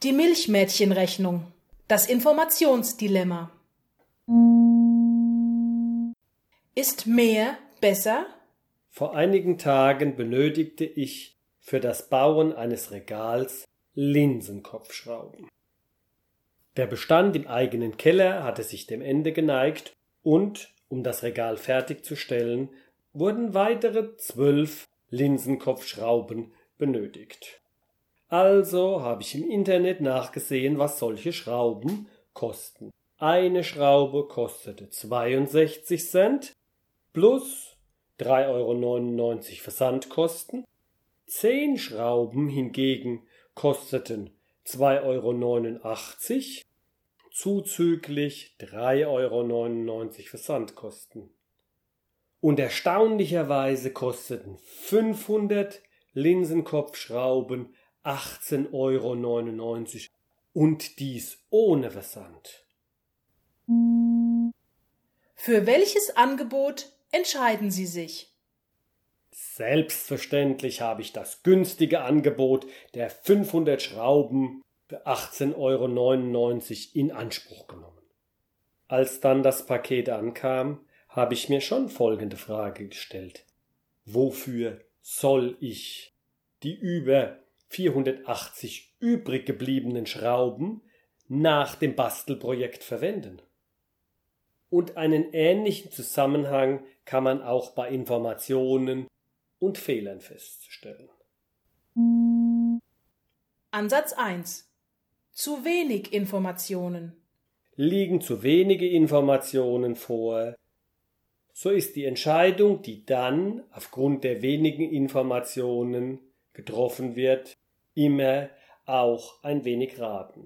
Die Milchmädchenrechnung. Das Informationsdilemma. Ist mehr besser? Vor einigen Tagen benötigte ich für das Bauen eines Regals Linsenkopfschrauben. Der Bestand im eigenen Keller hatte sich dem Ende geneigt und, um das Regal fertigzustellen, wurden weitere 12 Linsenkopfschrauben benötigt. Also habe ich im Internet nachgesehen, was solche Schrauben kosten. Eine Schraube kostete 62 Cent plus 3,99 € Versandkosten. 10 Schrauben hingegen kosteten 2,89 € zuzüglich 3,99 € Versandkosten. Und erstaunlicherweise kosteten 500 Linsenkopfschrauben 18,99 € und dies ohne Versand. Für welches Angebot entscheiden Sie sich? Selbstverständlich habe ich das günstige Angebot der 500 Schrauben für 18,99 € in Anspruch genommen. Als dann das Paket ankam, habe ich mir schon folgende Frage gestellt. Wofür soll ich die über 480 übrig gebliebenen Schrauben nach dem Bastelprojekt verwenden? Und einen ähnlichen Zusammenhang kann man auch bei Informationen und Fehlern feststellen. Ansatz 1. Zu wenig Informationen. Liegen zu wenige Informationen vor, so ist die Entscheidung, die dann aufgrund der wenigen Informationen getroffen wird, immer auch ein wenig raten.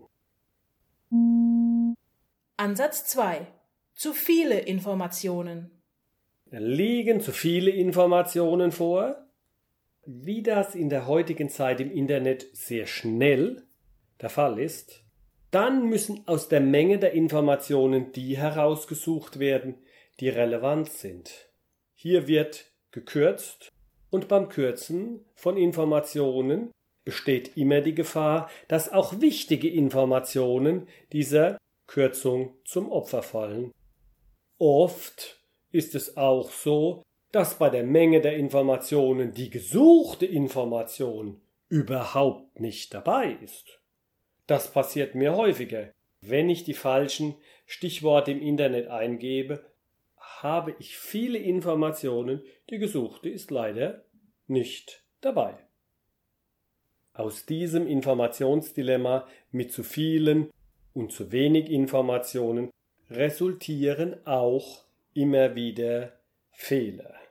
Ansatz 2. Zu viele Informationen. Liegen zu viele Informationen vor, wie das in der heutigen Zeit im Internet sehr schnell der Fall ist, dann müssen aus der Menge der Informationen die herausgesucht werden, die relevant sind. Hier wird gekürzt und beim Kürzen von Informationen besteht immer die Gefahr, dass auch wichtige Informationen dieser Kürzung zum Opfer fallen. Oft ist es auch so, dass bei der Menge der Informationen die gesuchte Information überhaupt nicht dabei ist. Das passiert mir häufiger. Wenn ich die falschen Stichworte im Internet eingebe, habe ich viele Informationen, die gesuchte ist leider nicht dabei. Aus diesem Informationsdilemma mit zu vielen und zu wenig Informationen resultieren auch immer wieder Fehler.